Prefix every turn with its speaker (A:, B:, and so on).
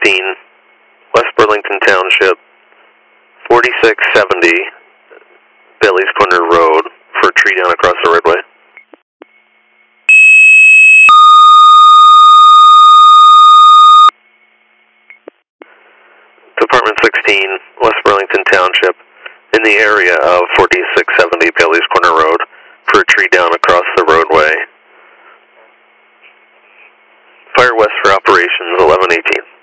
A: 16, West Burlington Township, 4670 Bailey's Corner Road for a tree down across the roadway. Department 16, West Burlington Township, in the area of 4670 Bailey's Corner Road for a tree down across the roadway. Fire west for operations 1118.